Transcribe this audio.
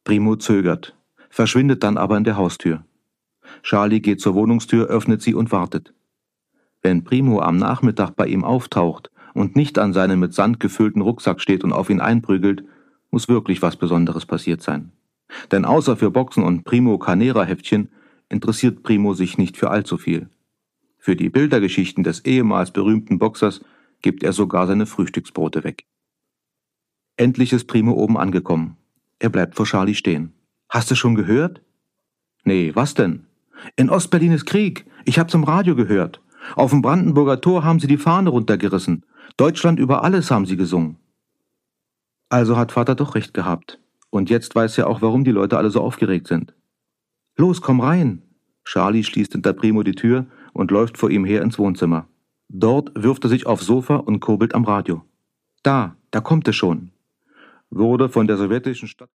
Primo zögert, verschwindet dann aber in der Haustür. Charlie geht zur Wohnungstür, öffnet sie und wartet. Wenn Primo am Nachmittag bei ihm auftaucht und nicht an seinem mit Sand gefüllten Rucksack steht und auf ihn einprügelt, muss wirklich was Besonderes passiert sein. Denn außer für Boxen und Primo-Carnera-Heftchen interessiert Primo sich nicht für allzu viel. Für die Bildergeschichten des ehemals berühmten Boxers gibt er sogar seine Frühstücksbrote weg. Endlich ist Primo oben angekommen. Er bleibt vor Charlie stehen. »Hast du schon gehört?« »Nee, was denn?« »In Ostberlin ist Krieg. Ich hab's im Radio gehört. Auf dem Brandenburger Tor haben sie die Fahne runtergerissen. Deutschland über alles haben sie gesungen.« Also hat Vater doch recht gehabt. Und jetzt weiß er auch, warum die Leute alle so aufgeregt sind. »Los, komm rein!« Charlie schließt hinter Primo die Tür und läuft vor ihm her ins Wohnzimmer. Dort wirft er sich aufs Sofa und kurbelt am Radio. Da kommt es schon. Wurde von der sowjetischen Stadt